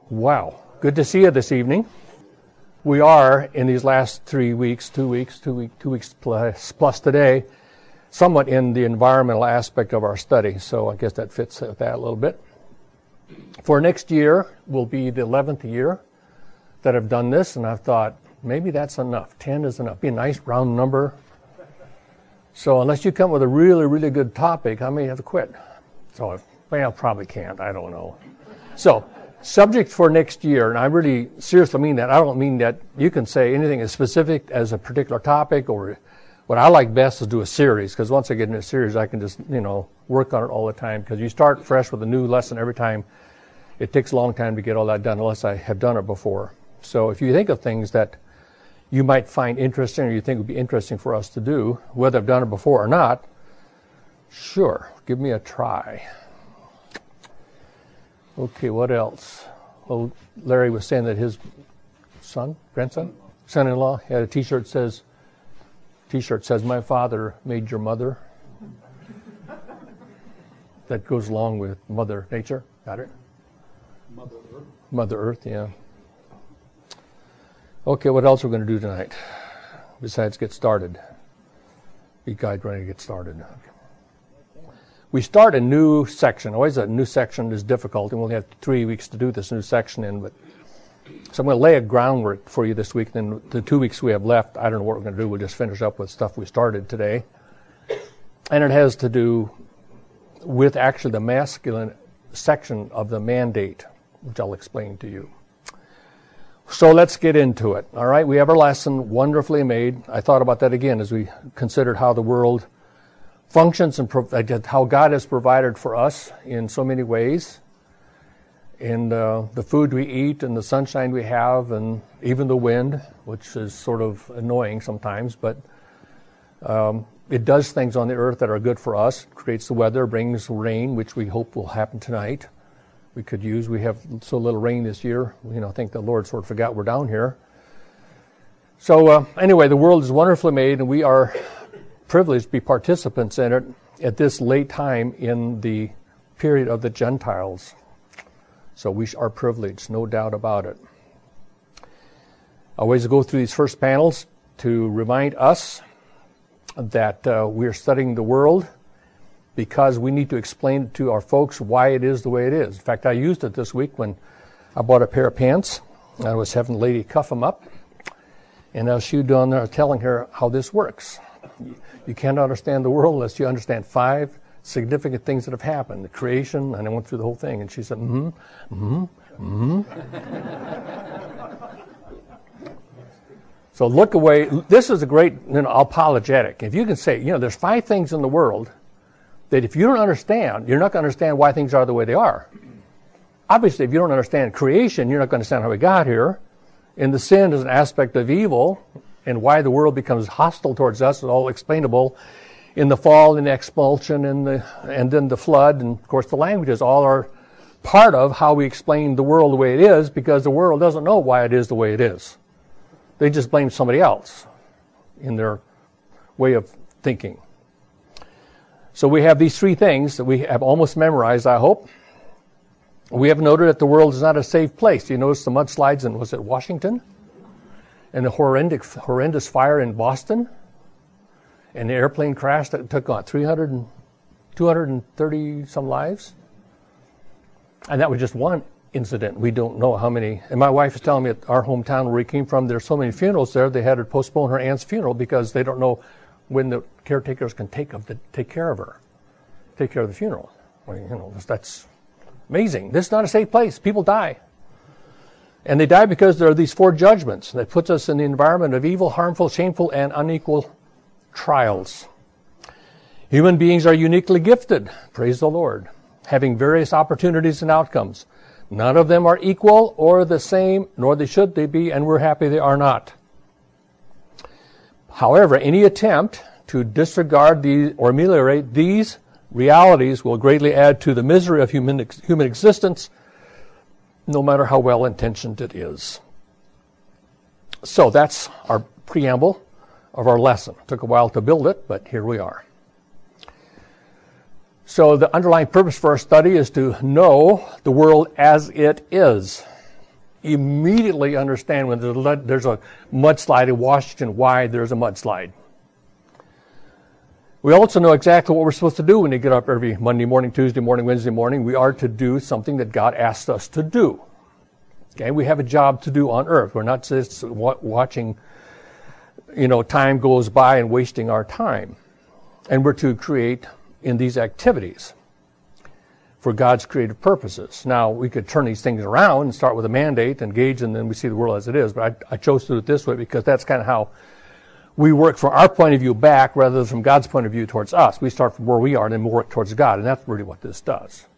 Wow, good to see you this evening. We are, in these last 3 weeks, 2 weeks plus today, somewhat in the environmental aspect of our study, so I guess that fits with that a little bit. For next year will be the 11th year that I've done this, and I've thought, maybe that's enough. 10 is enough. Be a nice round number. So unless you come with a really, really good topic, I may have to quit. So, well, probably can't. I don't know. So, subject for next year, and I really seriously mean that. I don't mean that you can say anything as specific as a particular topic, or what I like best is do a series, because once I get into a series, I can just, work on it all the time, because you start fresh with a new lesson every time. It takes a long time to get all that done, unless I have done it before. So if you think of things that you might find interesting, or you think would be interesting for us to do, whether I've done it before or not, sure, give me a try. Okay, what else? Well, Larry was saying that his son-in-law, had a T-shirt says, "My father made your mother." That goes along with Mother Nature. Got it? Mother Earth. Mother Earth, yeah. Okay, what else are we going to do tonight besides get started? Be guide ready to get started. We start a new section. Always a new section is difficult, and we'll have 3 weeks to do this new section in. So I'm going to lay a groundwork for you this week. Then the 2 weeks we have left, I don't know what we're going to do. We'll just finish up with stuff we started today. And it has to do with actually the masculine section of the mandate, which I'll explain to you. So let's get into it. All right, we have our lesson wonderfully made. I thought about that again as we considered how the world functions and how God has provided for us in so many ways, in the food we eat and the sunshine we have and even the wind, which is sort of annoying sometimes, but it does things on the earth that are good for us. It creates the weather, brings rain, which we hope will happen tonight. We could use. We have so little rain this year. I think the Lord sort of forgot we're down here. So anyway, the world is wonderfully made, and we are privileged to be participants in it at this late time in the period of the Gentiles. So we are privileged, no doubt about it. I always go through these first panels to remind us that we're studying the world because we need to explain to our folks why it is the way it is. In fact, I used it this week when I bought a pair of pants. I was having a lady cuff them up, and I was down there telling her how this works. You can't understand the world unless you understand 5 significant things that have happened. The creation, and I went through the whole thing, and she said, So look away. This is a great apologetic. If you can say, there's 5 things in the world that if you don't understand, you're not going to understand why things are the way they are. Obviously, if you don't understand creation, you're not going to understand how we got here. And the sin is an aspect of evil, and why the world becomes hostile towards us is all explainable in the fall and the expulsion and then the flood. And, of course, the languages all are part of how we explain the world the way it is, because the world doesn't know why it is the way it is. They just blame somebody else in their way of thinking. So we have these 3 things that we have almost memorized, I hope. We have noted that the world is not a safe place. You notice the mudslides in, was it Washington? And the horrendous fire in Boston? And the airplane crash that took 230 some lives? And that was just one incident. We don't know how many. And my wife is telling me at our hometown where we came from, there's so many funerals there, they had to postpone her aunt's funeral because they don't know when the caretakers can take care of her, take care of the funeral. Well, that's amazing. This is not a safe place. People die. And they die because there are these 4 judgments that puts us in the environment of evil, harmful, shameful, and unequal trials. Human beings are uniquely gifted, praise the Lord, having various opportunities and outcomes. None of them are equal or the same, nor should they be, and we're happy they are not. However, any attempt to disregard these or ameliorate these realities will greatly add to the misery of human existence, no matter how well-intentioned it is. So that's our preamble of our lesson. It took a while to build it, but here we are. So the underlying purpose for our study is to know the world as it is. immediately understand when there's a mudslide in Washington, why there's a mudslide. We also know exactly what we're supposed to do when we get up every Monday morning, Tuesday morning, Wednesday morning. We are to do something that God asked us to do. Okay, we have a job to do on earth. We're not just watching, time goes by and wasting our time. And we're to create in these activities for God's creative purposes. Now, we could turn these things around and start with a mandate, engage, and then we see the world as it is. But I chose to do it this way because that's kind of how we work from our point of view back rather than from God's point of view towards us. We start from where we are and then we work towards God, and that's really what this does.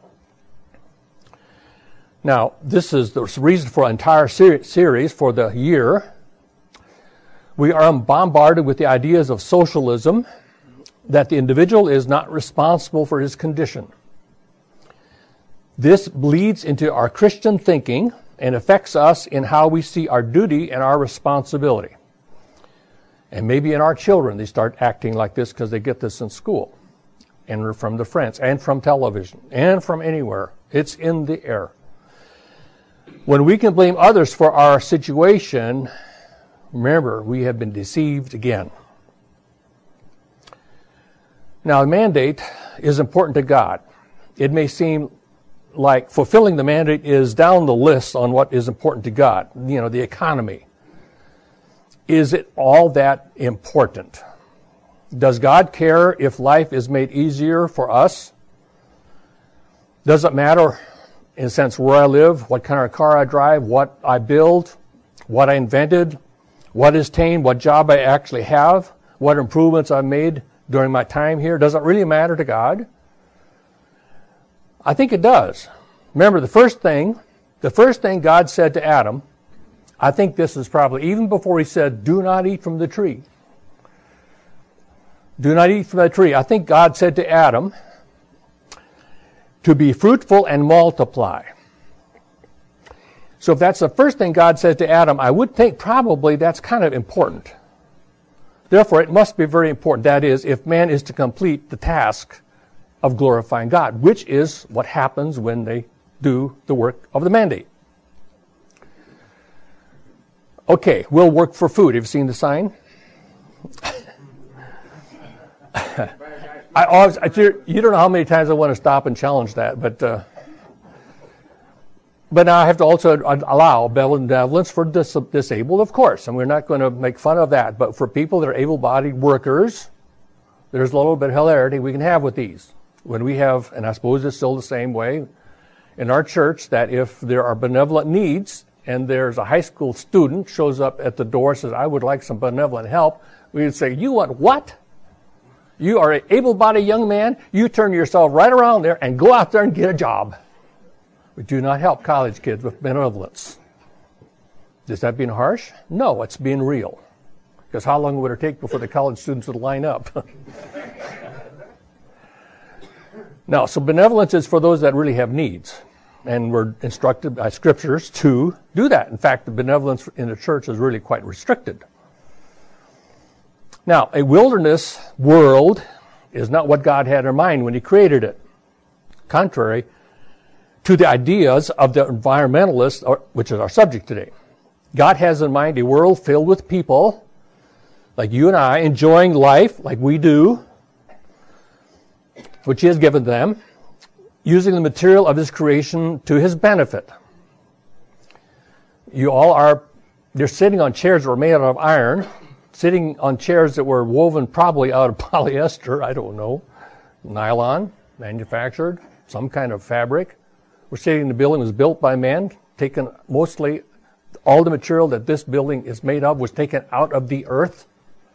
Now, this is the reason for our entire series for the year. We are bombarded with the ideas of socialism, that the individual is not responsible for his condition. This bleeds into our Christian thinking and affects us in how we see our duty and our responsibility. And maybe in our children, they start acting like this because they get this in school and from the friends and from television and from anywhere. It's in the air. When we can blame others for our situation, remember, we have been deceived again. Now, a mandate is important to God. It may seem like fulfilling the mandate is down the list on what is important to God. The economy. Is it all that important? Does God care if life is made easier for us? Does it matter, in a sense, where I live, what kind of car I drive, what I build, what I invented, what is tamed, what job I actually have, what improvements I've made during my time here? Does it really matter to God? I think it does. Remember, the first thing God said to Adam, I think this is probably even before he said, do not eat from the tree. Do not eat from the tree. I think God said to Adam to be fruitful and multiply. So if that's the first thing God said to Adam, I would think probably that's kind of important. Therefore, it must be very important. That is, if man is to complete the task of glorifying God, which is what happens when they do the work of the mandate. Okay, we'll work for food. Have you seen the sign? You don't know how many times I want to stop and challenge that, but now I have to also allow benevolence for disabled, of course, and we're not going to make fun of that. But for people that are able-bodied workers, there's a little bit of hilarity we can have with these. When we have, and I suppose it's still the same way in our church, that if there are benevolent needs, and there's a high school student shows up at the door and says, I would like some benevolent help, we would say, you want what? You are an able-bodied young man. You turn yourself right around there and go out there and get a job. We do not help college kids with benevolence. Is that being harsh? No, it's being real. Because how long would it take before the college students would line up? Now, so benevolence is for those that really have needs. And we're instructed by scriptures to do that. In fact, the benevolence in the church is really quite restricted. Now, a wilderness world is not what God had in mind when he created it. Contrary to the ideas of the environmentalists, which is our subject today. God has in mind a world filled with people like you and I enjoying life like we do, which he has given them, using the material of his creation to his benefit. They're sitting on chairs that were made out of iron, sitting on chairs that were woven probably out of polyester, I don't know, nylon, manufactured, some kind of fabric. We're sitting in the building that was built by man, taken mostly, all the material that this building is made of was taken out of the earth.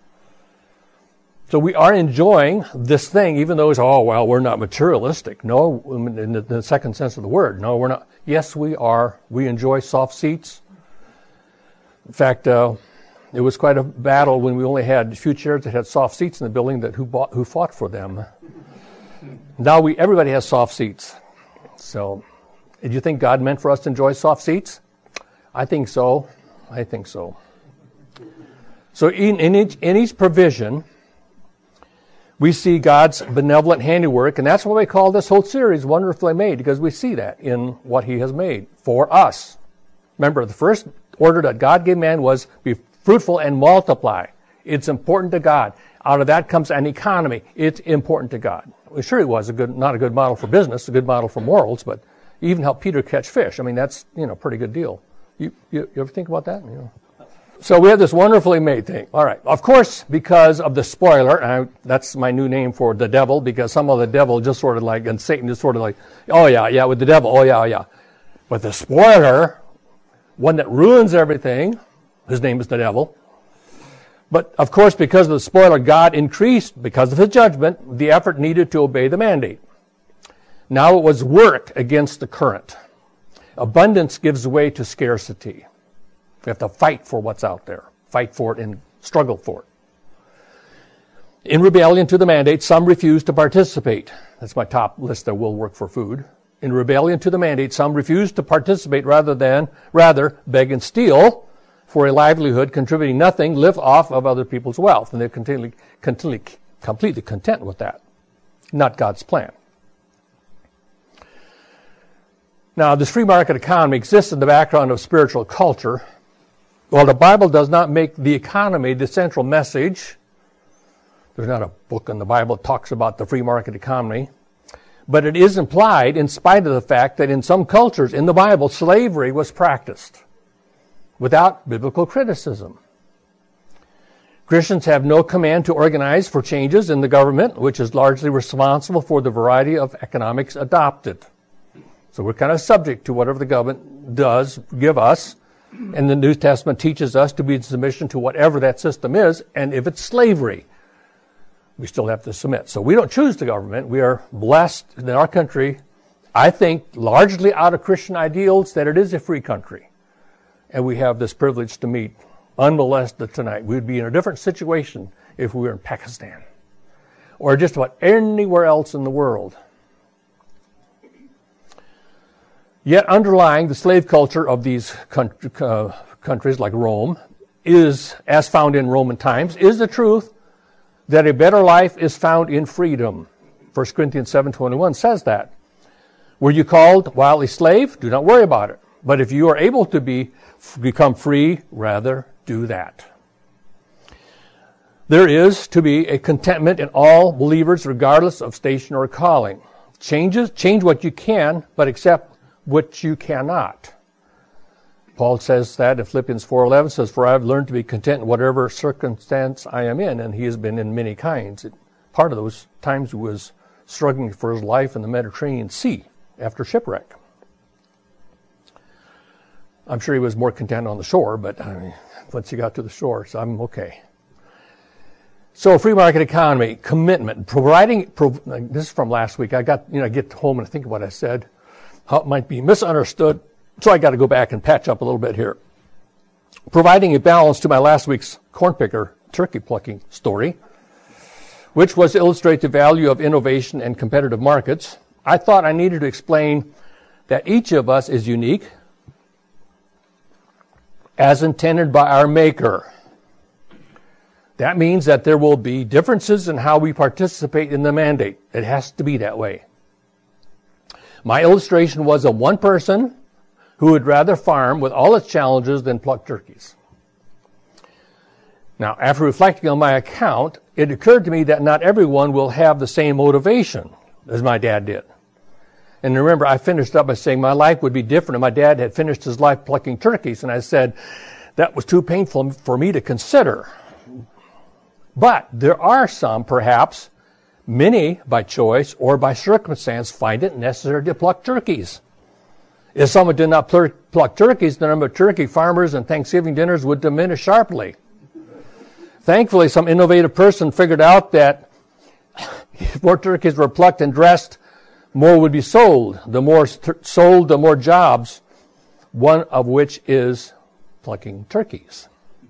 So we are enjoying this thing, even though it's, we're not materialistic. No, in the second sense of the word. No, we're not. Yes, we are. We enjoy soft seats. In fact, it was quite a battle when we only had a few chairs that had soft seats in the building that who fought for them. Now everybody has soft seats. So, do you think God meant for us to enjoy soft seats? I think so. I think so. So in each provision, we see God's benevolent handiwork, and that's why we call this whole series Wonderfully Made, because we see that in what he has made for us. Remember, the first order that God gave man was be fruitful and multiply. It's important to God. Out of that comes an economy. It's important to God. Well, sure, it was not a good model for business, a good model for morals, but even helped Peter catch fish. I mean, that's, a pretty good deal. You ever think about that? So we have this wonderfully made thing. All right. Of course, because of the spoiler, that's my new name for the devil, because some of the devil just sort of like, and Satan just sort of like, oh yeah, with the devil, oh yeah. But the spoiler, one that ruins everything, his name is the devil. But of course, because of the spoiler, God increased, because of his judgment, the effort needed to obey the mandate. Now it was work against the current. Abundance gives way to scarcity. We have to fight for what's out there. Fight for it and struggle for it. In rebellion to the mandate, some refused to participate. That's my top list that will work for food. In rebellion to the mandate, some refused to participate rather beg and steal for a livelihood, contributing nothing, live off of other people's wealth. And they're completely content with that. Not God's plan. Now, this free market economy exists in the background of spiritual culture. While the Bible does not make the economy the central message, there's not a book in the Bible that talks about the free market economy, but it is implied in spite of the fact that in some cultures in the Bible, slavery was practiced without biblical criticism. Christians have no command to organize for changes in the government, which is largely responsible for the variety of economics adopted. So we're kind of subject to whatever the government does give us, and the New Testament teaches us to be in submission to whatever that system is, and if it's slavery, we still have to submit. So we don't choose the government. We are blessed in our country, I think, largely out of Christian ideals, that it is a free country. And we have this privilege to meet unmolested tonight. We'd be in a different situation if we were in Pakistan or just about anywhere else in the world. Yet underlying the slave culture of these countries like Rome is, as found in Roman times, is the truth that a better life is found in freedom. 1 Corinthians 7:21 says that. Were you called while a slave? Do not worry about it. But if you are able to become free, rather do that. There is to be a contentment in all believers regardless of station or calling. Change what you can, but accept what you cannot. Paul says that in Philippians 4:11 says, "For I have learned to be content in whatever circumstance I am in," and he has been in many kinds. Part of those times he was struggling for his life in the Mediterranean Sea after shipwreck. I'm sure he was more content on the shore, but once he got to the shore, so I'm okay. So, free market economy, commitment, this is from last week. I get home and think of what I said, how it might be misunderstood. So I got to go back and patch up a little bit here. Providing a balance to my last week's corn picker turkey plucking story, which was to illustrate the value of innovation and competitive markets, I thought I needed to explain that each of us is unique as intended by our Maker. That means that there will be differences in how we participate in the mandate. It has to be that way. My illustration was of one person who would rather farm with all its challenges than pluck turkeys. Now, after reflecting on my account, it occurred to me that not everyone will have the same motivation as my dad did. And remember, I finished up by saying my life would be different if my dad had finished his life plucking turkeys. And I said that was too painful for me to consider. But there are some, perhaps, many by choice or by circumstance, find it necessary to pluck turkeys. If someone did not pluck turkeys, the number of turkey farmers and Thanksgiving dinners would diminish sharply. Thankfully, some innovative person figured out that if more turkeys were plucked and dressed, more would be sold. The more sold, the more jobs, one of which is plucking turkeys.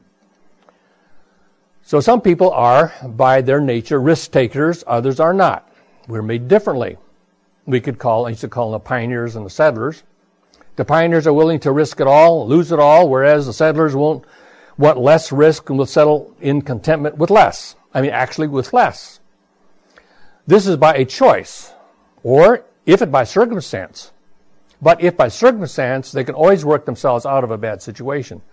So some people are, by their nature, risk takers. Others are not. We're made differently. I used to call them the pioneers and the settlers. The pioneers are willing to risk it all, lose it all, whereas the settlers want less risk and will settle in contentment with less. Actually with less. This is by a choice, or if it by circumstance. But if by circumstance, they can always work themselves out of a bad situation.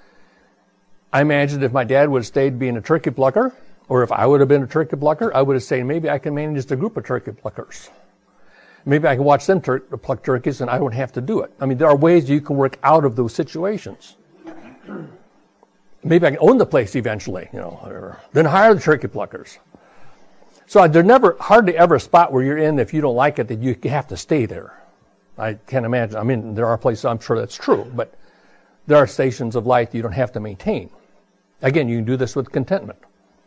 I imagine if my dad would have stayed being a turkey plucker, or if I would have been a turkey plucker, I would have said, maybe I can manage just a group of turkey pluckers. Maybe I can watch them pluck turkeys and I don't have to do it. I mean, there are ways you can work out of those situations. Maybe I can own the place eventually, whatever. Then hire the turkey pluckers. So there's hardly ever a spot where you're in, if you don't like it, that you have to stay there. I can't imagine. I mean, there are places I'm sure that's true, but there are stations of life that you don't have to maintain. Again, you can do this with contentment.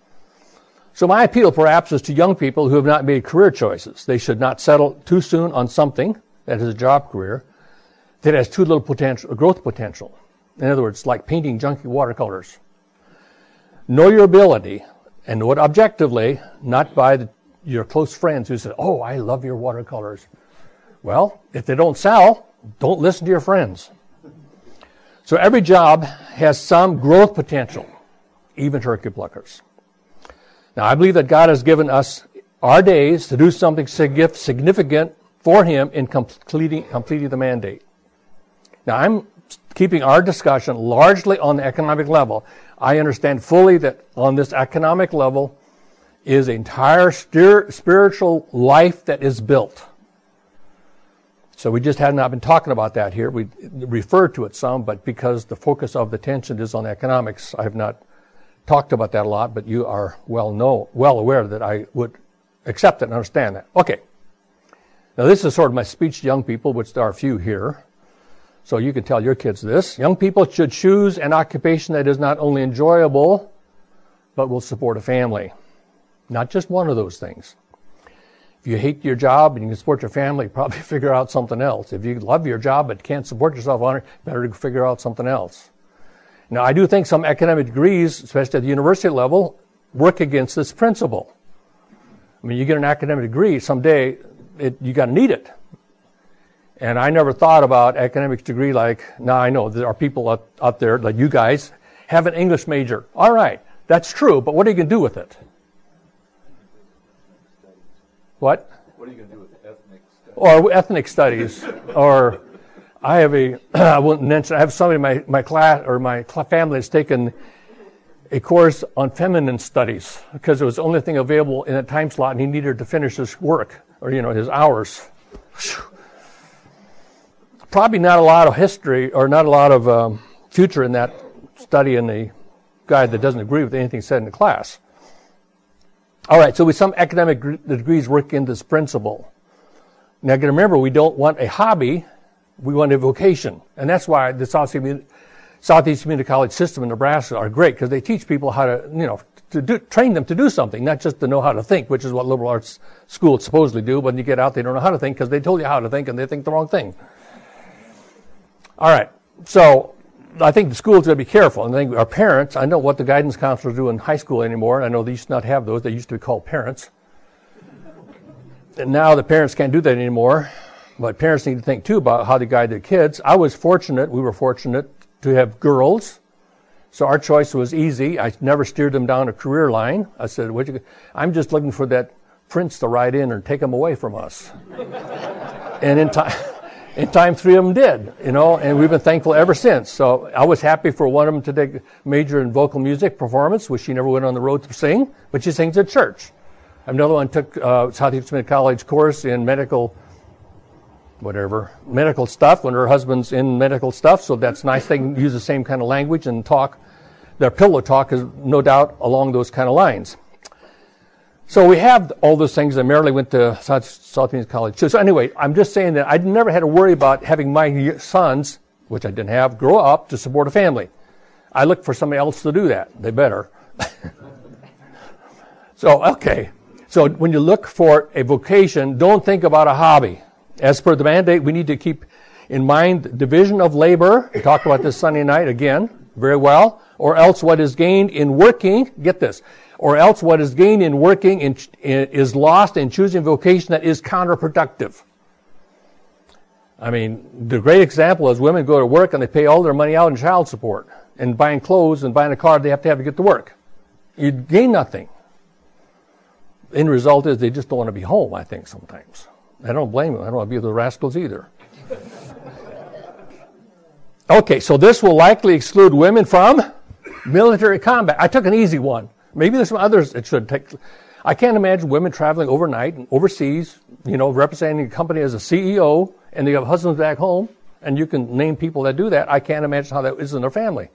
So my appeal perhaps is to young people who have not made career choices. They should not settle too soon on something that is a job career that has too little growth potential. In other words, like painting junky watercolors. Know your ability and know it objectively, not by your close friends who say, oh, I love your watercolors. Well, if they don't sell, don't listen to your friends. So every job has some growth potential, even turkey pluckers. Now, I believe that God has given us our days to do something significant for Him in completing the mandate. Now, I'm keeping our discussion largely on the economic level. I understand fully that on this economic level is an entire spiritual life that is built. So we just had not been talking about that here. We referred to it some, but because the focus of the attention is on economics, I have not talked about that a lot, but you are well aware that I would accept it and understand that. Okay. Now this is sort of my speech to young people, which there are a few here. So you can tell your kids this. Young people should choose an occupation that is not only enjoyable, but will support a family. Not just one of those things. If you hate your job and you can support your family, probably figure out something else. If you love your job but can't support yourself on it, better figure out something else. Now, I do think some academic degrees, especially at the university level, work against this principle. I mean, you get an academic degree, someday you got to need it. And I never thought about academic degree like, now I know there are people out there, like you guys, have an English major. All right, that's true, but what are you going to do with it? What? What are you going to do with ethnic studies? Or ethnic studies, or I won't mention, I have somebody in my class, or my family has taken a course on feminine studies, because it was the only thing available in a time slot, and he needed to finish his work, or, his hours. Probably not a lot of history, or not a lot of future in that study in the guy that doesn't agree with anything said in the class. All right, so with some academic degrees work in this principle. Now, you got to remember, we don't want a hobby, we want a vocation. And that's why the Southeast Community College system in Nebraska are great, because they teach people how to, train them to do something, not just to know how to think, which is what liberal arts schools supposedly do. But when you get out, they don't know how to think, because they told you how to think, and they think the wrong thing. All right, so I think the school's going to be careful. And I think our parents, I know what the guidance counselors do in high school anymore. I know they used to not have those. They used to be called parents. And now the parents can't do that anymore. But parents need to think, too, about how to guide their kids. We were fortunate to have girls. So our choice was easy. I never steered them down a career line. I said, I'm just looking for that prince to ride in or take him away from us. And in time, 3 of them did, and we've been thankful ever since. So I was happy for one of them to take a major in vocal music performance, which she never went on the road to sing, but she sings at church. Another one took Southeast Community College course in medical stuff when her husband's in medical stuff, so that's nice. They can use the same kind of language and talk. Their pillow talk is no doubt along those kind of lines. So we have all those things, and Marilee went to Southeast College too. So anyway, I'm just saying that I never had to worry about having my sons, which I didn't have, grow up to support a family. I looked for somebody else to do that. They better. So when you look for a vocation, don't think about a hobby. As per the mandate, we need to keep in mind the division of labor. We talked about this Sunday night again, very well. Or else what is gained in working, get this, or else what is gained in working is lost in choosing a vocation that is counterproductive. I mean, the great example is women go to work and they pay all their money out in child support. And buying clothes and buying a car they have to get to work. You gain nothing. The end result is they just don't want to be home, I think, sometimes. I don't blame them. I don't want to be with the rascals either. Okay, so this will likely exclude women from military combat. I took an easy one. Maybe there's some others it should take. I can't imagine women traveling overnight and overseas, representing a company as a CEO, and they have husbands back home, and you can name people that do that. I can't imagine how that is in their family.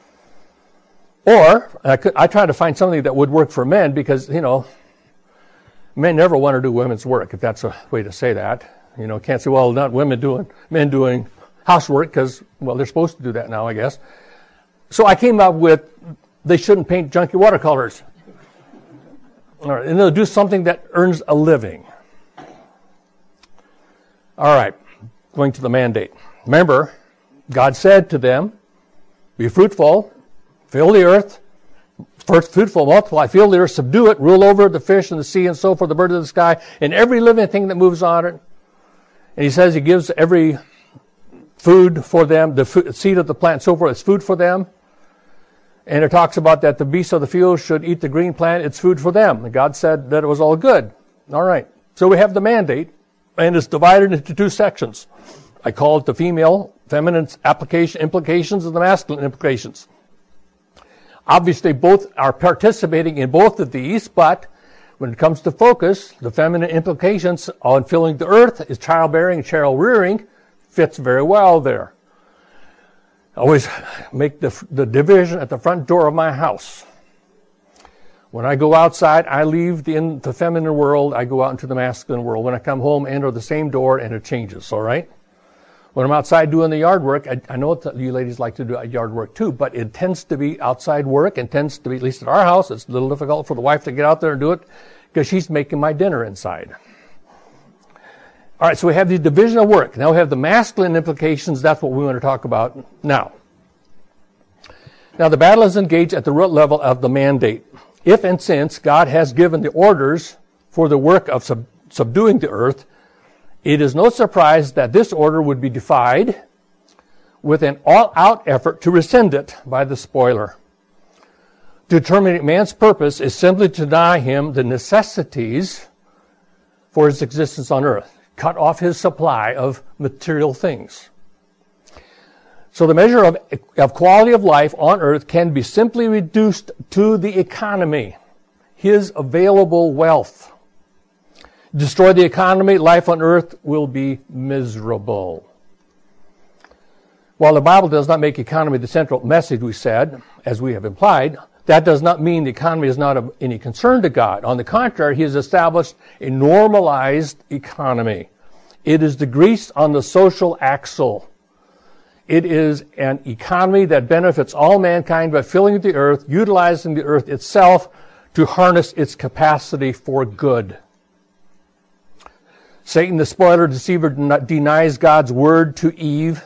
Or, I try to find something that would work for men because, men never want to do women's work, if that's a way to say that. Can't say, well, not men doing housework because, well, they're supposed to do that now, I guess. So I came up with, they shouldn't paint junky watercolors. All right, and they'll do something that earns a living. All right, going to the mandate. Remember, God said to them, be fruitful, fill the earth, first fruitful, multiply, fill the earth, subdue it, rule over the fish in the sea and so forth, the birds of the sky, and every living thing that moves on it. And he says he gives every food for them, the seed of the plant and so forth, it's food for them. And it talks about that the beasts of the field should eat the green plant, it's food for them. And God said that it was all good. All right. So we have the mandate, and it's divided into two sections. I call it the feminine implications and the masculine implications. Obviously, both are participating in both of these, but when it comes to focus, the feminine implications on filling the earth is childbearing and child rearing fits very well there. I always make the division at the front door of my house. When I go outside, I leave the feminine world, I go out into the masculine world. When I come home, I enter the same door, and it changes, all right? When I'm outside doing the yard work, I know that you ladies like to do yard work too, but it tends to be outside work and tends to be, at least at our house, it's a little difficult for the wife to get out there and do it because she's making my dinner inside. All right, so we have the division of work. Now we have the masculine implications. That's what we want to talk about now. Now the battle is engaged at the root level of the mandate. If and since God has given the orders for the work of subduing the earth, it is no surprise that this order would be defied with an all-out effort to rescind it by the spoiler. To terminate man's purpose is simply to deny him the necessities for his existence on earth. Cut off his supply of material things. So the measure of quality of life on earth can be simply reduced to the economy, his available wealth. Destroy the economy, life on earth will be miserable. While the Bible does not make economy the central message, we said, as we have implied, that does not mean the economy is not of any concern to God. On the contrary, he has established a normalized economy. It is the grease on the social axle. It is an economy that benefits all mankind by filling the earth, utilizing the earth itself to harness its capacity for good. Satan, the spoiler, deceiver, denies God's word to Eve.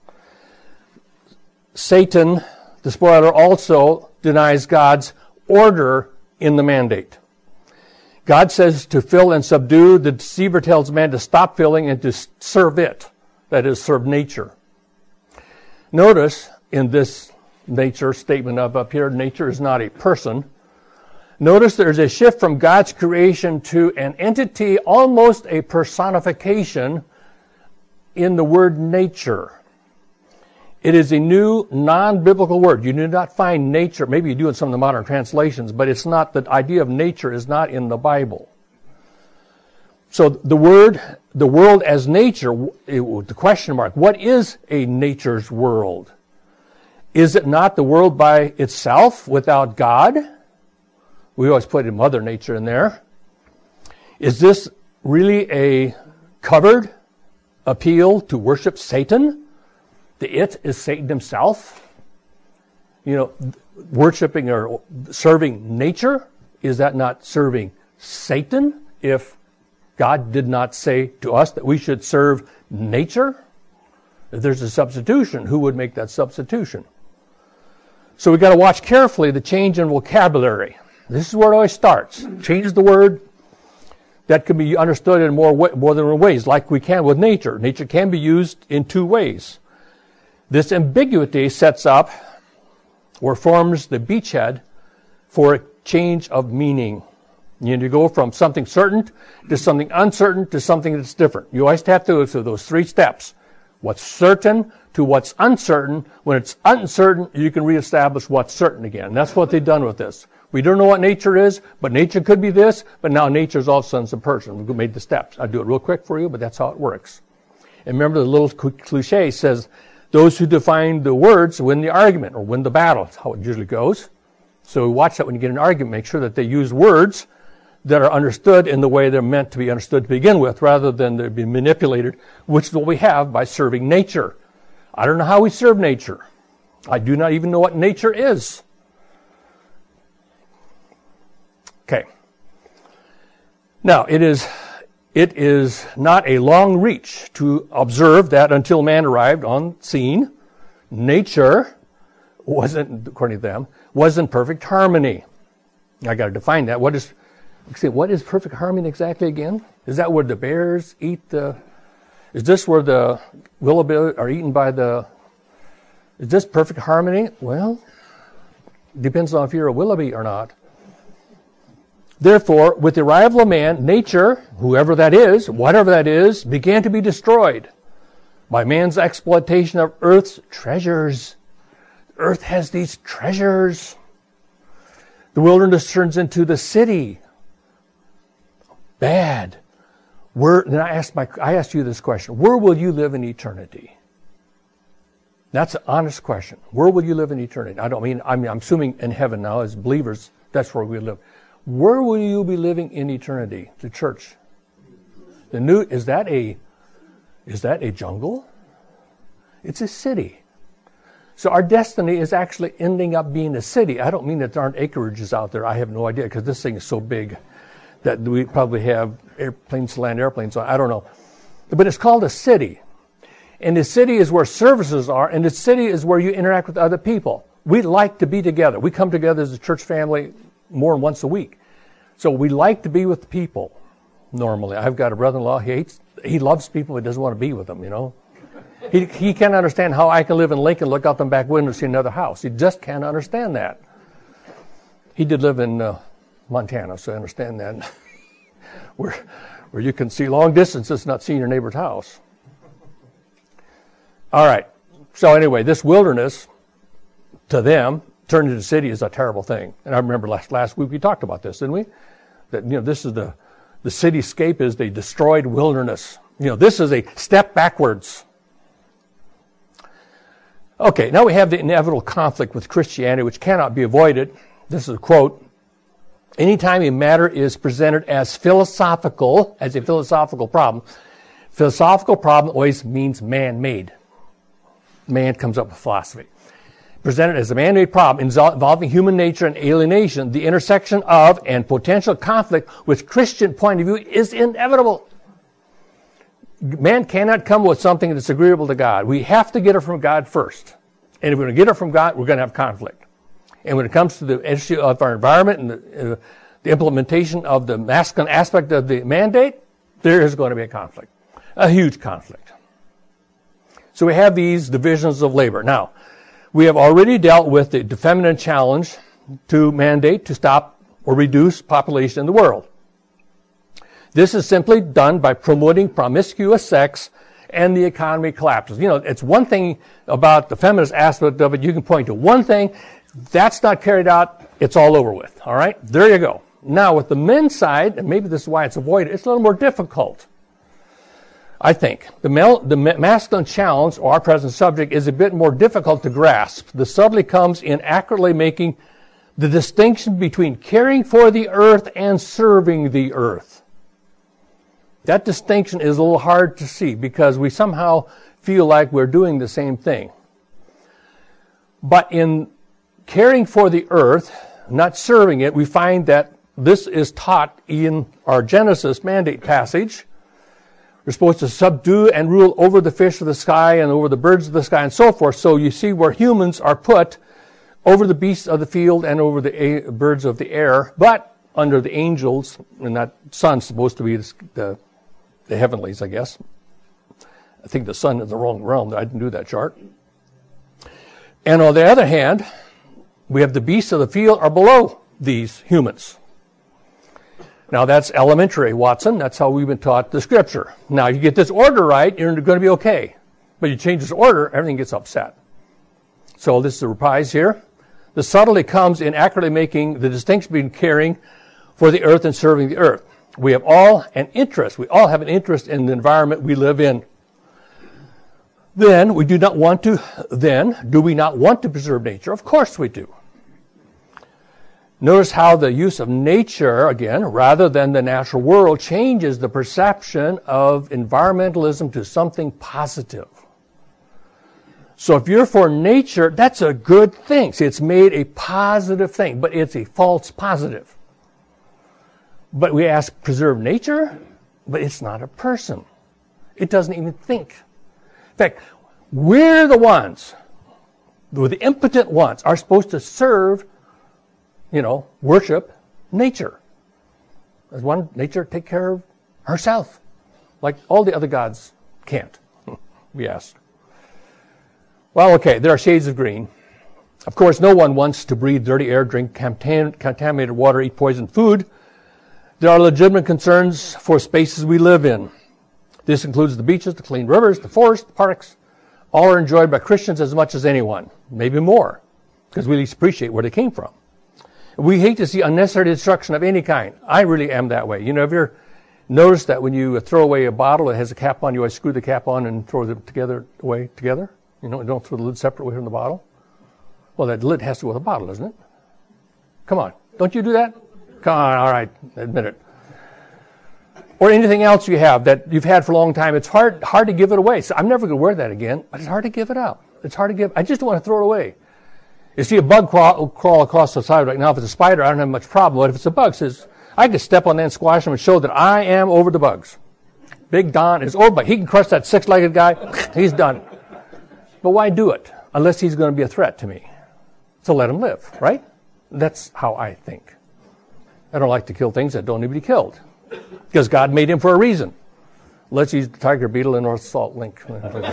Satan, the spoiler, also denies God's order in the mandate. God says to fill and subdue. The deceiver tells man to stop filling and to serve it. That is, serve nature. Notice in this nature statement up here, nature is not a person. Notice there's a shift from God's creation to an entity, almost a personification in the word nature. It is a new, non-biblical word. You do not find nature, maybe you do in some of the modern translations, but it's not, the idea of nature is not in the Bible. So the world as nature, the question mark, what is a nature's world? Is it not the world by itself without God? We always put Mother Nature in there. Is this really a covered appeal to worship Satan? The it is Satan himself. Worshiping or serving nature, is that not serving Satan if God did not say to us that we should serve nature? If there's a substitution, who would make that substitution? So we've got to watch carefully the change in vocabulary. This is where it always starts. Change the word. That can be understood in more than one ways, like we can with nature. Nature can be used in two ways. This ambiguity sets up or forms the beachhead for a change of meaning. You go from something certain to something uncertain to something that's different. You always have to go through those three steps. What's certain to what's uncertain. When it's uncertain, you can reestablish what's certain again. And that's what they've done with this. We don't know what nature is, but nature could be this, but now nature is all of a sudden some person. We made the steps. I'll do it real quick for you, but that's how it works. And remember the little cliche says, those who define the words win the argument or win the battle. That's how it usually goes. So watch that when you get an argument. Make sure that they use words that are understood in the way they're meant to be understood to begin with, rather than they're being manipulated, which is what we have by serving nature. I don't know how we serve nature. I do not even know what nature is. Okay. Now, it is not a long reach to observe that until man arrived on scene, nature wasn't, according to them, was in perfect harmony. I got to define that. What is perfect harmony exactly again? Is that where the bears eat the? Is this where the wildebeest are eaten by the? Is this perfect harmony? Well, depends on if you're a willoughby or not. Therefore, with the arrival of man, nature, whoever that is, whatever that is, began to be destroyed by man's exploitation of earth's treasures. Earth has these treasures. The wilderness turns into the city. Bad. Then I asked you this question: where will you live in eternity? That's an honest question. Where will you live in eternity? I'm assuming in heaven now as believers, that's where we live. Where will you be living in eternity? The church. Is that a jungle? It's a city. So our destiny is actually ending up being a city. I don't mean that there aren't acreages out there. I have no idea, because this thing is so big that we probably have airplanes to land airplanes on. I don't know. But it's called a city. And the city is where services are, and the city is where you interact with other people. We like to be together. We come together as a church family more than once a week. So we like to be with people normally. I've got a brother-in-law, he loves people, but doesn't want to be with them, you know. He can't understand how I can live in Lincoln, look out the back window and see another house. He just can't understand that. He did live in Montana, so I understand that. where you can see long distances not seeing your neighbor's house. All right. So anyway, this wilderness, to them, turned into a city is a terrible thing. And I remember last week we talked about this, didn't we? That, this is the cityscape is the destroyed wilderness. This is a step backwards. Okay, now we have the inevitable conflict with Christianity, which cannot be avoided. This is a quote. Anytime a matter is presented as a philosophical problem always means man-made. Man comes up with philosophy. Presented as a man-made problem involving human nature and alienation, the intersection of and potential conflict with Christian point of view is inevitable. Man cannot come with something that's agreeable to God. We have to get it from God first. And if we're going to get it from God, we're going to have conflict. And when it comes to the issue of our environment and the implementation of the masculine aspect of the mandate, there is going to be a conflict, a huge conflict. So we have these divisions of labor. Now, we have already dealt with the feminine challenge to mandate to stop or reduce population in the world. This is simply done by promoting promiscuous sex, and the economy collapses. It's one thing about the feminist aspect of it. You can point to one thing. That's not carried out. It's all over with. All right? There you go. Now, with the men's side, and maybe this is why it's avoided, it's a little more difficult. I think the masculine challenge, or our present subject, is a bit more difficult to grasp. The subtlety comes in accurately making the distinction between caring for the earth and serving the earth. That distinction is a little hard to see because we somehow feel like we're doing the same thing. But in caring for the earth, not serving it, we find that this is taught in our Genesis mandate passage. We're supposed to subdue and rule over the fish of the sky and over the birds of the sky and so forth. So you see where humans are put over the beasts of the field and over the birds of the air, but under the angels, and that sun's supposed to be the heavenlies, I guess. I think the sun is the wrong realm. I didn't do that chart. And on the other hand, we have the beasts of the field are below these humans. Now that's elementary, Watson. That's how we've been taught the scripture. Now if you get this order right, you're going to be okay. But you change its order, everything gets upset. So this is a reprise here. The subtlety comes in accurately making the distinction between caring for the earth and serving the earth. We have all an interest. We all have an interest in the environment we live in. Then, do we not want to preserve nature? Of course we do. Notice how the use of nature, again, rather than the natural world, changes the perception of environmentalism to something positive. So if you're for nature, that's a good thing. See, it's made a positive thing, but it's a false positive. But we ask, preserve nature, but it's not a person. It doesn't even think. In fact, we're the ones, the impotent ones, are supposed to serve, worship nature. As one, nature take care of herself, like all the other gods can't, we ask. Well, okay, there are shades of green. Of course, no one wants to breathe dirty air, drink contaminated water, eat poisoned food. There are legitimate concerns for spaces we live in. This includes the beaches, the clean rivers, the forests, the parks. All are enjoyed by Christians as much as anyone, maybe more, because we at least appreciate where they came from. We hate to see unnecessary destruction of any kind. I really am that way. Have you ever noticed that when you throw away a bottle that has a cap on, you always screw the cap on and throw them away together? Don't throw the lid separately from the bottle. Well, that lid has to go with the bottle, doesn't it? Come on. Don't you do that? Come on, all right, admit it. Or anything else you have that you've had for a long time, it's hard to give it away. So I'm never going to wear that again, but it's hard to give it up. I just don't want to throw it away. You see a bug crawl across the side right now. If it's a spider, I don't have much problem. But if it's a bug, I can step on that and squash him and show that I am over the bugs. Big Don is over, but he can crush that six-legged guy. He's done. But why do it? Unless he's going to be a threat to me. So let him live, right? That's how I think. I don't like to kill things that don't need to be killed. Because God made him for a reason. Let's use the tiger beetle in North Salt Lake.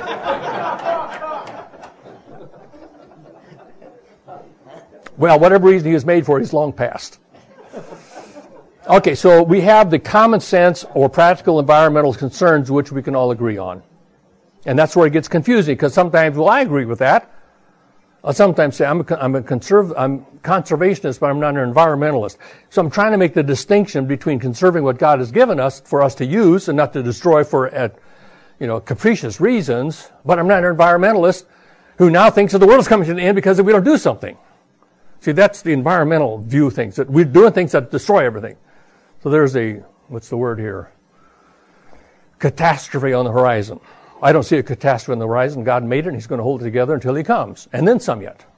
Well, whatever reason he was made for, he's long past. Okay, so we have the common sense or practical environmental concerns which we can all agree on. And that's where it gets confusing, because sometimes, I agree with that. I'll sometimes say I'm conservationist, but I'm not an environmentalist. So I'm trying to make the distinction between conserving what God has given us for us to use and not to destroy for capricious reasons. But I'm not an environmentalist who now thinks that the world is coming to an end because we don't do something. See, that's the environmental view things, that we're doing things that destroy everything. So there's what's the word here? Catastrophe on the horizon. I don't see a catastrophe on the horizon. God made it, and he's going to hold it together until he comes. And then some yet.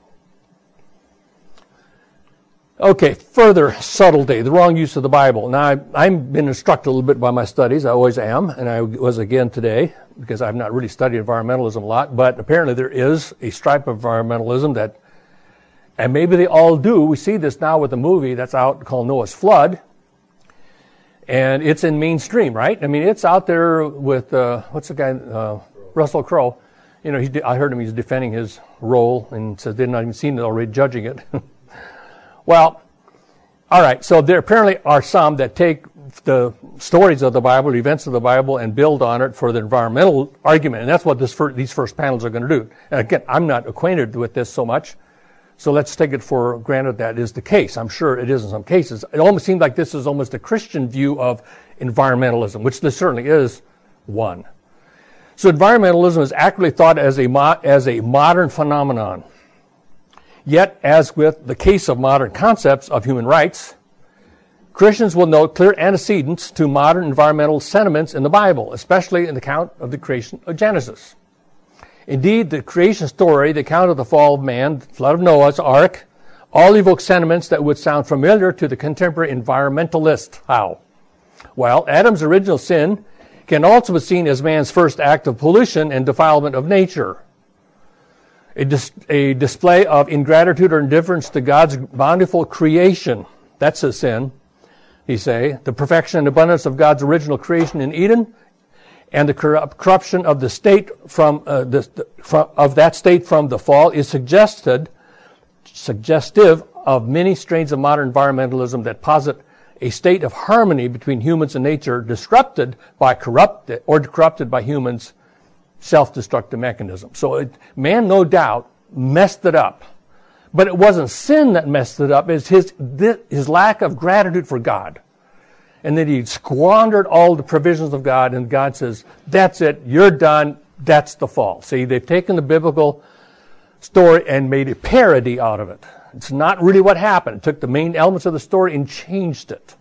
Okay, further subtlety, the wrong use of the Bible. Now, I've been instructed a little bit by my studies. I always am, and I was again today, because I've not really studied environmentalism a lot, but apparently there is a stripe of environmentalism that, and maybe they all do. We see this now with a movie that's out called Noah's Flood. And it's in mainstream, right? I mean, it's out there with, what's the guy, Russell Crowe. I heard him, he's defending his role and says they've not even seen it already, judging it. Well, all right, so there apparently are some that take the stories of the Bible, the events of the Bible, and build on it for the environmental argument. And that's what these first panels are going to do. And again, I'm not acquainted with this so much. So let's take it for granted that is the case. I'm sure it is in some cases. It almost seems like this is almost a Christian view of environmentalism, which this certainly is one. So environmentalism is accurately thought as a modern phenomenon. Yet, as with the case of modern concepts of human rights, Christians will note clear antecedents to modern environmental sentiments in the Bible, especially in the account of the creation of Genesis. Indeed, the creation story, the account of the fall of man, the flood of Noah's ark, all evoke sentiments that would sound familiar to the contemporary environmentalist. How? Well, Adam's original sin can also be seen as man's first act of pollution and defilement of nature. A display of ingratitude or indifference to God's bountiful creation. That's a sin, he say. The perfection and abundance of God's original creation in Eden, and the corruption of the state from that state from the fall is suggestive of many strains of modern environmentalism that posit a state of harmony between humans and nature, disrupted by corrupted by humans self-destructive mechanism. So man, no doubt, messed it up. But it wasn't sin that messed it up. It's his lack of gratitude for God. And then he squandered all the provisions of God, and God says, that's it, you're done, that's the fall. See, they've taken the biblical story and made a parody out of it. It's not really what happened. It took the main elements of the story and changed it.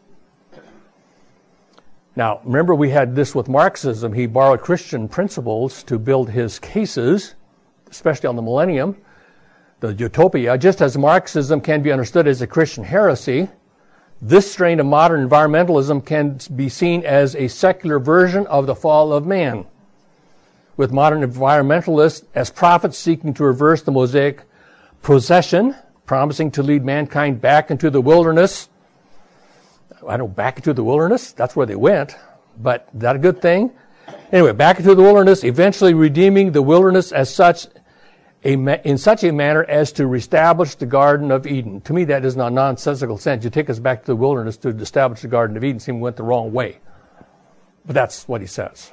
Now, remember we had this with Marxism. He borrowed Christian principles to build his cases, especially on the millennium, the utopia. Just as Marxism can be understood as a Christian heresy, this strain of modern environmentalism can be seen as a secular version of the fall of man, with modern environmentalists as prophets seeking to reverse the Mosaic procession, promising to lead mankind back into the wilderness. I know, back into the wilderness? That's where they went. But is that a good thing? Anyway, back into the wilderness, eventually redeeming the wilderness as such, in such a manner as to reestablish the Garden of Eden. To me, that is not nonsensical sense. You take us back to the wilderness to establish the Garden of Eden. Seems we went the wrong way. But that's what he says.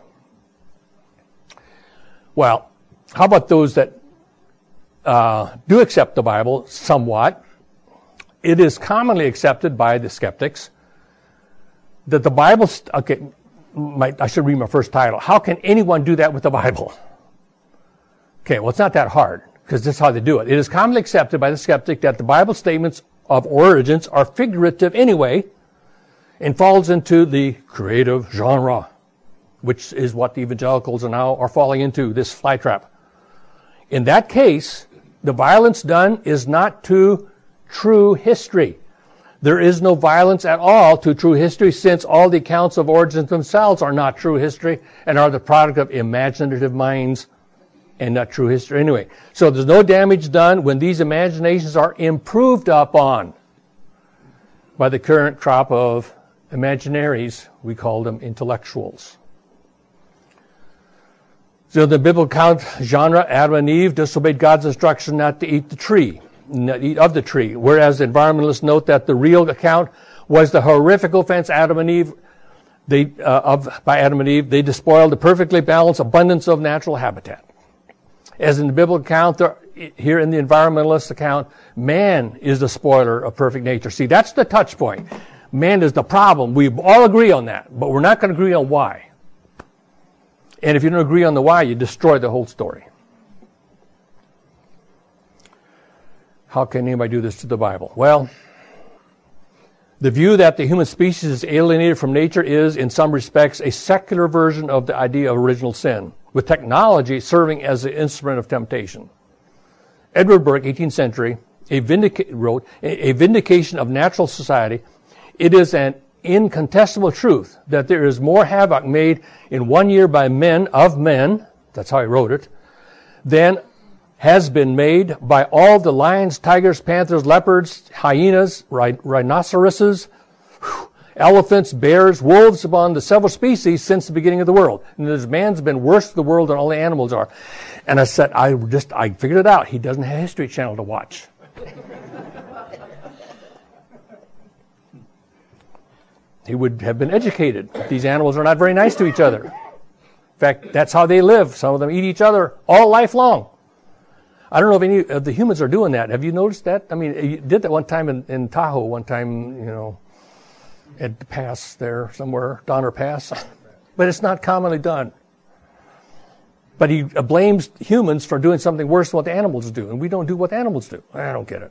Well, how about those that do accept the Bible somewhat? It is commonly accepted by the skeptics that the Bible... I should read my first title. How can anyone do that with the Bible? Okay, well, it's not that hard, because this is how they do it. It is commonly accepted by the skeptic that the Bible statements of origins are figurative anyway and falls into the creative genre, which is what the evangelicals are falling into, this flytrap. In that case, the violence done is not to true history. There is no violence at all to true history, since all the accounts of origins themselves are not true history and are the product of imaginative minds and not true history anyway. So there's no damage done when these imaginations are improved upon by the current crop of imaginaries. We call them intellectuals. So the biblical account genre, Adam and Eve disobeyed God's instruction not to eat of the tree, whereas environmentalists note that the real account was the horrific offense by Adam and Eve. They despoiled the perfectly balanced abundance of natural habitat. As in the biblical account, here in the environmentalist account, man is the spoiler of perfect nature. See, that's the touch point. Man is the problem. We all agree on that, but we're not going to agree on why. And if you don't agree on the why, you destroy the whole story. How can anybody do this to the Bible? Well, the view that the human species is alienated from nature is, in some respects, a secular version of the idea of original sin, with technology serving as an instrument of temptation. Edward Burke, 18th century, wrote, "A vindication of natural society. It is an incontestable truth that there is more havoc made in 1 year by men, that's how he wrote it, than has been made by all the lions, tigers, panthers, leopards, hyenas, rhinoceroses, elephants, bears, wolves upon the several species since the beginning of the world." And this man's been worse to the world than all the animals are. And I said, I figured it out. He doesn't have a History Channel to watch. He would have been educated. These animals are not very nice to each other. In fact, that's how they live. Some of them eat each other all life long. I don't know if any of the humans are doing that. Have you noticed that? I mean, you did that one time in Tahoe, at the pass there somewhere, Donner Pass. But it's not commonly done. But he blames humans for doing something worse than what the animals do. And we don't do what the animals do. I don't get it.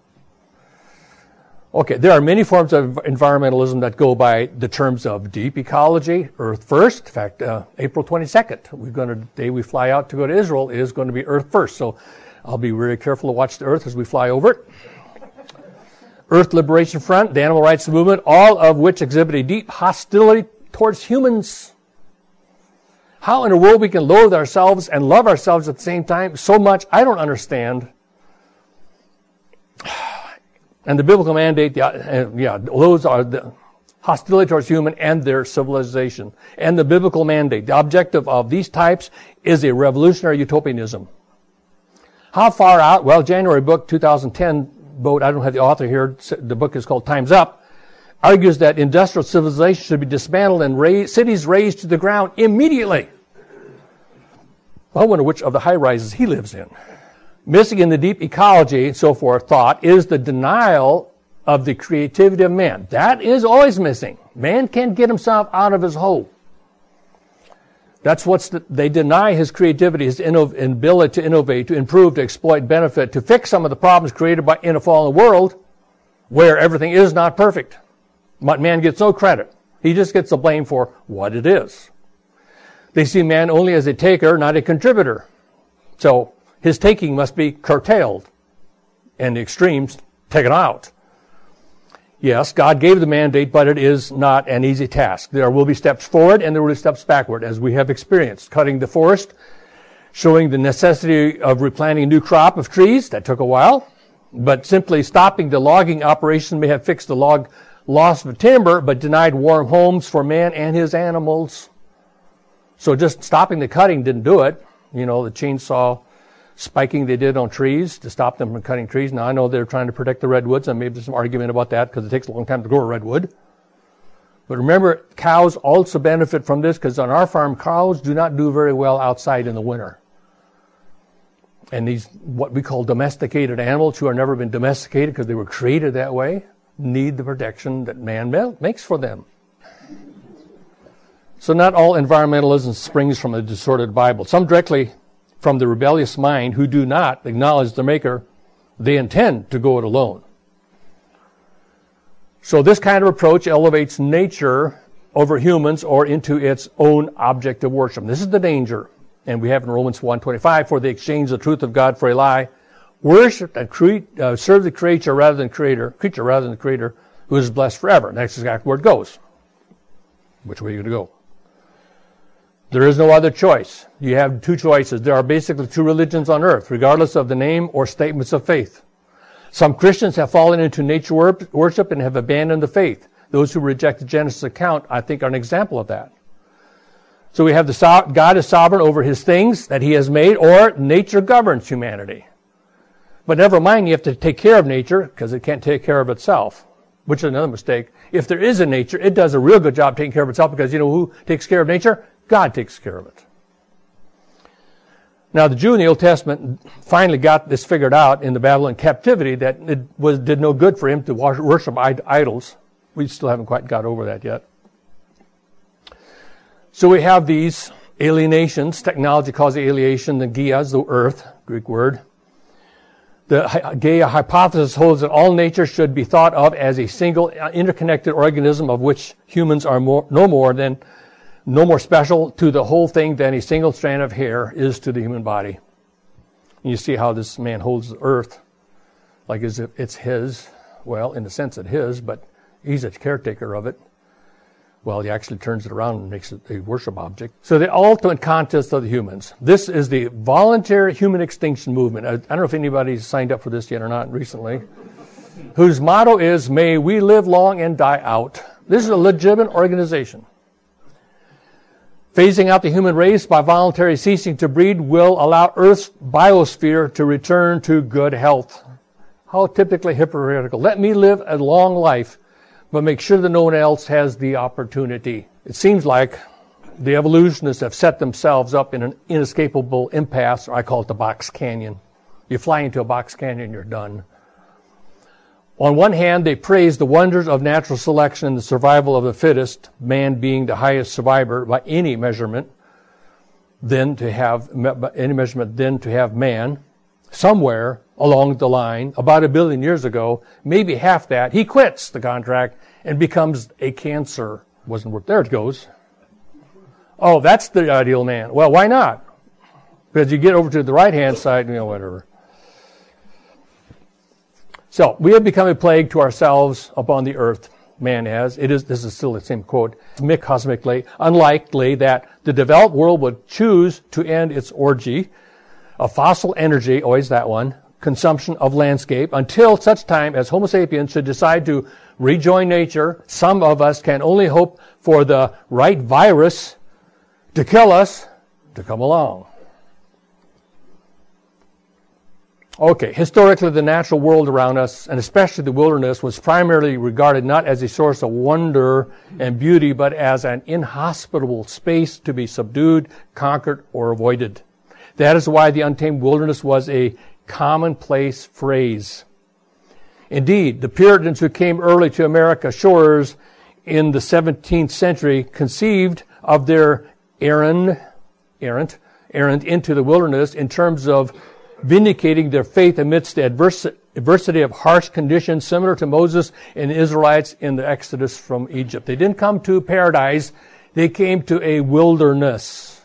Okay, there are many forms of environmentalism that go by the terms of deep ecology, Earth First. In fact, April 22nd, the day we fly out to go to Israel is going to be Earth First. So I'll be very careful to watch the Earth as we fly over it. Earth Liberation Front, the Animal Rights Movement, all of which exhibit a deep hostility towards humans. How in the world we can loathe ourselves and love ourselves at the same time so much, I don't understand. And the biblical mandate, those are the hostility towards human and their civilization. And the biblical mandate, the objective of these types is a revolutionary utopianism. How far out? Well, January book, 2010 boat, I don't have the author here, the book is called Time's Up, argues that industrial civilization should be dismantled and cities razed to the ground immediately. I wonder which of the high rises he lives in. Missing in the deep ecology, so forth, thought is the denial of the creativity of man. That is always missing. Man can't get himself out of his hole. That's they deny his creativity, his ability to innovate, to improve, to exploit, benefit, to fix some of the problems created in a fallen world where everything is not perfect. Man gets no credit. He just gets the blame for what it is. They see man only as a taker, not a contributor. So his taking must be curtailed and the extremes taken out. Yes, God gave the mandate, but it is not an easy task. There will be steps forward and there will be steps backward, as we have experienced. Cutting the forest, showing the necessity of replanting a new crop of trees, that took a while. But simply stopping the logging operation may have fixed the loss of timber, but denied warm homes for man and his animals. So just stopping the cutting didn't do it. The chainsaw spiking they did on trees to stop them from cutting trees. Now, I know they're trying to protect the redwoods, and maybe there's some argument about that because it takes a long time to grow a redwood. But remember, cows also benefit from this because on our farm, cows do not do very well outside in the winter. And these, what we call domesticated animals who have never been domesticated because they were created that way, need the protection that man makes for them. So not all environmentalism springs from a distorted Bible. Some directly from the rebellious mind who do not acknowledge the Maker, they intend to go it alone. So this kind of approach elevates nature over humans or into its own object of worship. This is the danger. And we have in Romans 1:25, for they exchange the truth of God for a lie, worship and serve the creature rather than the creator, who is blessed forever. And that's exactly where it goes. Which way are you going to go? There is no other choice. You have two choices. There are basically two religions on earth, regardless of the name or statements of faith. Some Christians have fallen into nature worship and have abandoned the faith. Those who reject the Genesis account, I think, are an example of that. So we have God is sovereign over his things that he has made, or nature governs humanity. But never mind, you have to take care of nature because it can't take care of itself, which is another mistake. If there is a nature, it does a real good job taking care of itself because you know who takes care of nature? God takes care of it. Now, the Jew in the Old Testament finally got this figured out in the Babylon captivity that it did no good for him to worship idols. We still haven't quite got over that yet. So we have these alienations. Technology calls alienation. The Gaia is the earth, Greek word. The Gaia hypothesis holds that all nature should be thought of as a single interconnected organism of which humans are no more special to the whole thing than a single strand of hair is to the human body. And you see how this man holds the earth like as if it's his. Well, in the sense it's his, but he's a caretaker of it. Well, he actually turns it around and makes it a worship object. So the ultimate contest of the humans. This is the voluntary human extinction movement. I don't know if anybody's signed up for this yet or not recently. Whose motto is, may we live long and die out. This is a legitimate organization. Phasing out the human race by voluntarily ceasing to breed will allow Earth's biosphere to return to good health. How typically hypocritical. Let me live a long life, but make sure that no one else has the opportunity. It seems like the evolutionists have set themselves up in an inescapable impasse, or I call it the box canyon. You fly into a box canyon, you're done. On one hand, they praise the wonders of natural selection and the survival of the fittest, man being the highest survivor by any measurement, then to have man. Somewhere along the line, about 1 billion years ago, maybe half that, he quits the contract and becomes a cancer. Wasn't work. There it goes. Oh, that's the ideal man. Well, why not? Because you get over to the right-hand side, whatever. So, we have become a plague to ourselves upon the earth, man has. This is still the same quote, cosmically, unlikely that the developed world would choose to end its orgy of fossil energy, always that one, consumption of landscape, until such time as Homo sapiens should decide to rejoin nature. Some of us can only hope for the right virus to kill us to come along. Okay, historically the natural world around us, and especially the wilderness, was primarily regarded not as a source of wonder and beauty, but as an inhospitable space to be subdued, conquered, or avoided. That is why the untamed wilderness was a commonplace phrase. Indeed, the Puritans who came early to America shores in the 17th century conceived of their errand into the wilderness in terms of vindicating their faith amidst the adversity of harsh conditions similar to Moses and the Israelites in the Exodus from Egypt. They didn't come to paradise, they came to a wilderness.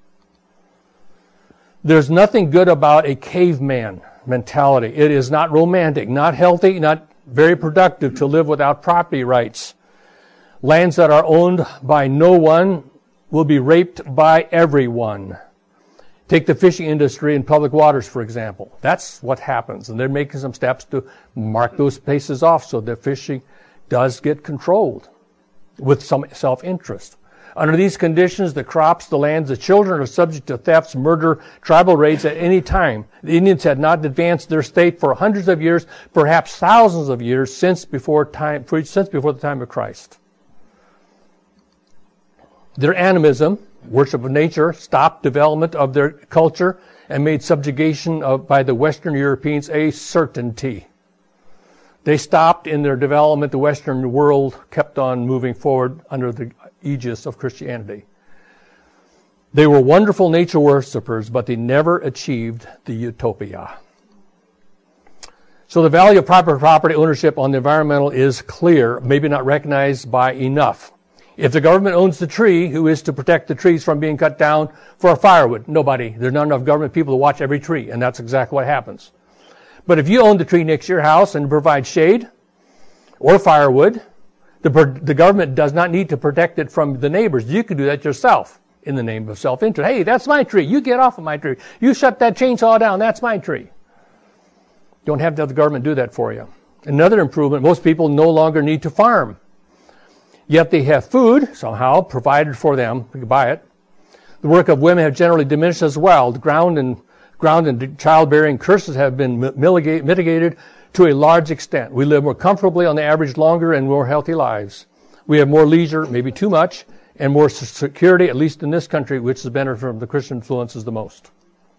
There's nothing good about a caveman mentality. It is not romantic, not healthy, not very productive to live without property rights. Lands that are owned by no one will be raped by everyone. Take the fishing industry in public waters, for example. That's what happens. And they're making some steps to mark those places off so that fishing does get controlled with some self-interest. Under these conditions, the crops, the lands, the children are subject to thefts, murder, tribal raids at any time. The Indians had not advanced their state for hundreds of years, perhaps thousands of years, since before the time of Christ. Their animism, worship of nature, stopped development of their culture and made subjugation by the Western Europeans a certainty. They stopped in their development. The Western world kept on moving forward under the aegis of Christianity. They were wonderful nature worshippers, but they never achieved the utopia. So the value of private property ownership on the environmental is clear, maybe not recognized by enough. If the government owns the tree, who is to protect the trees from being cut down for firewood? Nobody. There's not enough government people to watch every tree, and that's exactly what happens. But if you own the tree next to your house and provide shade or firewood, the government does not need to protect it from the neighbors. You can do that yourself in the name of self-interest. Hey, that's my tree. You get off of my tree. You shut that chainsaw down. That's my tree. Don't have to have the government do that for you. Another improvement, most people no longer need to farm. Yet they have food, somehow, provided for them. You can buy it. The work of women have generally diminished as well. The ground and childbearing curses have been mitigated to a large extent. We live more comfortably on the average, longer and more healthy lives. We have more leisure, maybe too much, and more security, at least in this country, which has benefited from the Christian influences the most.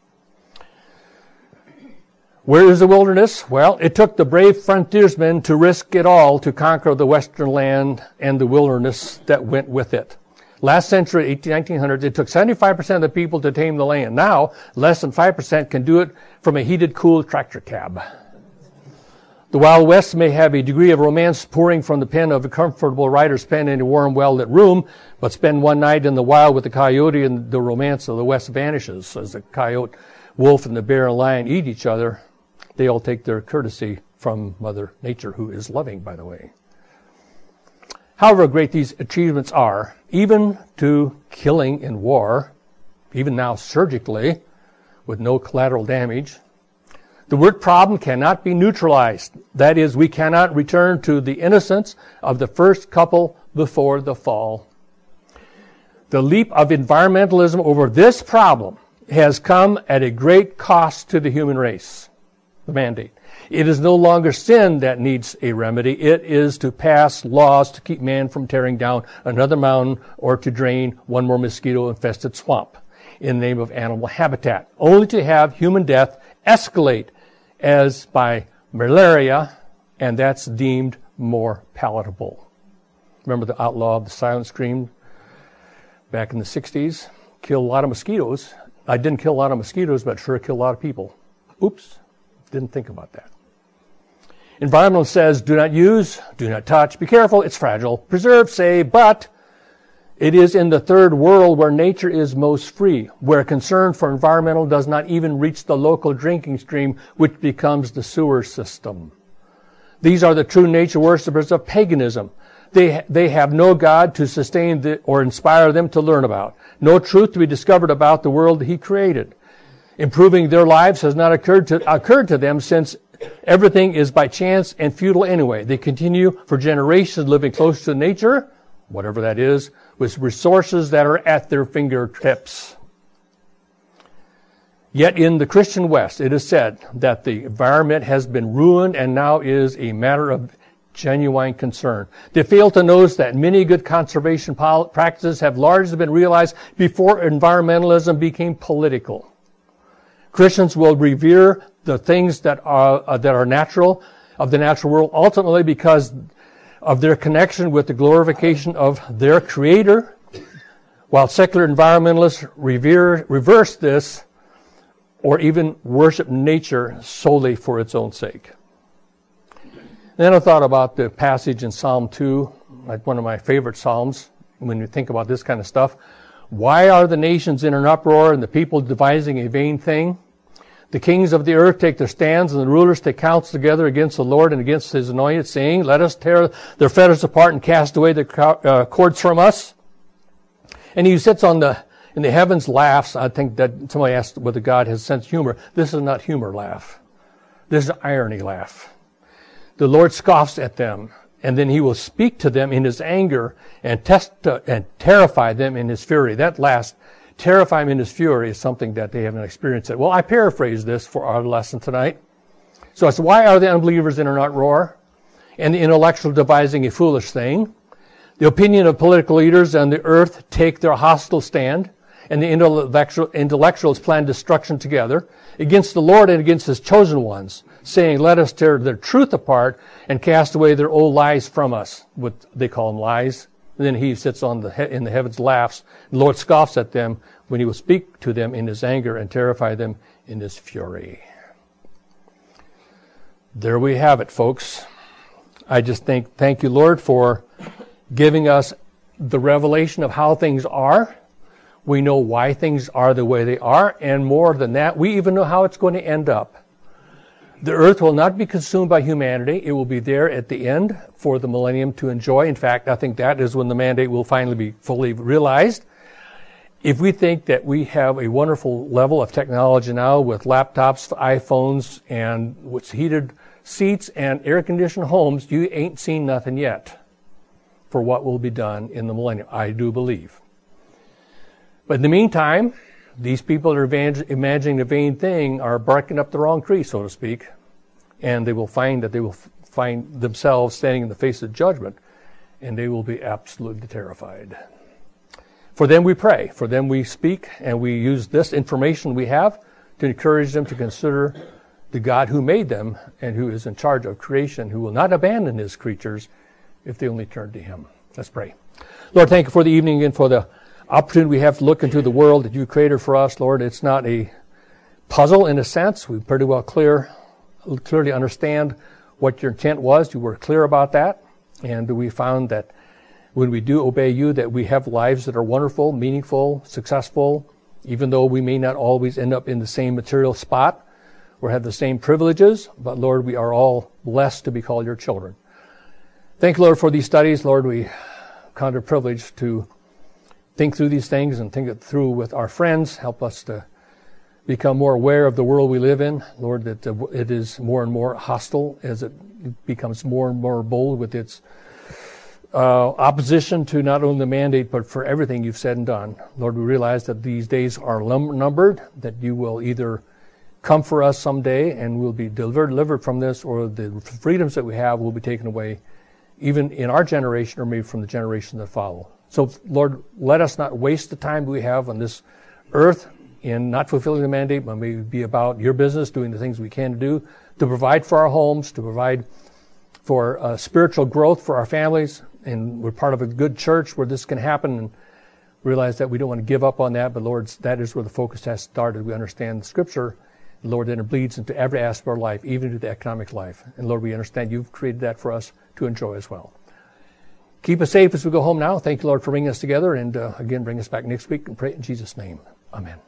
Where is the wilderness? Well, it took the brave frontiersmen to risk it all to conquer the western land and the wilderness that went with it. Last century, 1900s, it took 75% of the people to tame the land. Now, less than 5% can do it from a heated, cool tractor cab. The Wild West may have a degree of romance pouring from the pen of a comfortable writer's pen in a warm, well-lit room, but spend one night in the wild with the coyote and the romance of the West vanishes. As the coyote, wolf, and the bear and lion eat each other, they all take their courtesy from Mother Nature, who is loving, by the way. However great these achievements are, even to killing in war, even now surgically, with no collateral damage, the word problem cannot be neutralized. That is, we cannot return to the innocence of the first couple before the fall. The leap of environmentalism over this problem has come at a great cost to the human race. The mandate. It is no longer sin that needs a remedy. It is to pass laws to keep man from tearing down another mountain or to drain one more mosquito-infested swamp in the name of animal habitat, only to have human death escalate as by malaria, and that's deemed more palatable. Remember the outlaw of the silent scream back in the 60s? Killed a lot of mosquitoes. I didn't kill a lot of mosquitoes, but sure killed a lot of people. Oops. Didn't think about that. Environmental says, do not use, do not touch, be careful, it's fragile, preserve, save, but it is in the third world where nature is most free, where concern for environmental does not even reach the local drinking stream, which becomes the sewer system. These are the true nature worshippers of paganism. They have no God to sustain or inspire them to learn about, no truth to be discovered about the world He created. Improving their lives has not occurred to them, since everything is by chance and futile anyway. They continue for generations living close to nature, whatever that is, with resources that are at their fingertips. Yet in the Christian West, it is said that the environment has been ruined and now is a matter of genuine concern. They fail to notice that many good conservation practices have largely been realized before environmentalism became political. Christians will revere the things that are natural, of the natural world, ultimately because of their connection with the glorification of their Creator, while secular environmentalists reverse this or even worship nature solely for its own sake. Then I thought about the passage in Psalm 2, like one of my favorite psalms, when you think about this kind of stuff. Why are the nations in an uproar and the people devising a vain thing? The kings of the earth take their stands, and the rulers take counsel together against the Lord and against his anointed, saying, let us tear their fetters apart and cast away their cords from us. And he who sits in the heavens laughs. I think that somebody asked whether God has a sense of humor. This is not humor laugh. This is irony laugh. The Lord scoffs at them, and then he will speak to them in his anger and terrify them in his fury. That last, terrify them in his fury, is something that they haven't experienced yet. Well, I paraphrase this for our lesson tonight. So it's why are the unbelievers in an uproar and the intellectual devising a foolish thing? The opinion of political leaders on the earth take their hostile stand, and the intellectuals plan destruction together against the Lord and against his chosen ones, saying, let us tear their truth apart and cast away their old lies from us. What they call them lies. And then he sits in the heavens, laughs. The Lord scoffs at them when he will speak to them in his anger and terrify them in his fury. There we have it, folks. I just thank you, Lord, for giving us the revelation of how things are. We know why things are the way they are, and more than that, we even know how it's going to end up. The earth will not be consumed by humanity. It will be there at the end for the millennium to enjoy. In fact, I think that is when the mandate will finally be fully realized. If we think that we have a wonderful level of technology now with laptops, iPhones, and with heated seats and air-conditioned homes, you ain't seen nothing yet for what will be done in the millennium, I do believe. But in the meantime, these people that are imagining a vain thing are barking up the wrong tree, so to speak, and they will find themselves standing in the face of judgment, and they will be absolutely terrified. For them we pray, for them we speak, and we use this information we have to encourage them to consider the God who made them and who is in charge of creation, who will not abandon his creatures if they only turn to him. Let's pray. Lord, thank you for the evening and for the opportunity we have to look into the world that you created for us, Lord. It's not a puzzle in a sense. We pretty well clearly understand what your intent was. You were clear about that. And we found that when we do obey you, that we have lives that are wonderful, meaningful, successful, even though we may not always end up in the same material spot or have the same privileges. But Lord, we are all blessed to be called your children. Thank you, Lord, for these studies. Lord, we count it a privilege to think through these things and think it through with our friends. Help us to become more aware of the world we live in. Lord, that it is more and more hostile as it becomes more and more bold with its opposition to not only the mandate, but for everything you've said and done. Lord, we realize that these days are numbered, that you will either come for us someday and we'll be delivered from this, or the freedoms that we have will be taken away, even in our generation or maybe from the generation that follow. So, Lord, let us not waste the time we have on this earth in not fulfilling the mandate, but maybe be about your business, doing the things we can do to provide for our homes, to provide for spiritual growth for our families. And we're part of a good church where this can happen, and realize that we don't want to give up on that. But, Lord, that is where the focus has started. We understand the Scripture, Lord, that it bleeds into every aspect of our life, even into the economic life. And, Lord, we understand you've created that for us to enjoy as well. Keep us safe as we go home now. Thank you, Lord, for bringing us together. And again, bring us back next week and pray in Jesus' name. Amen.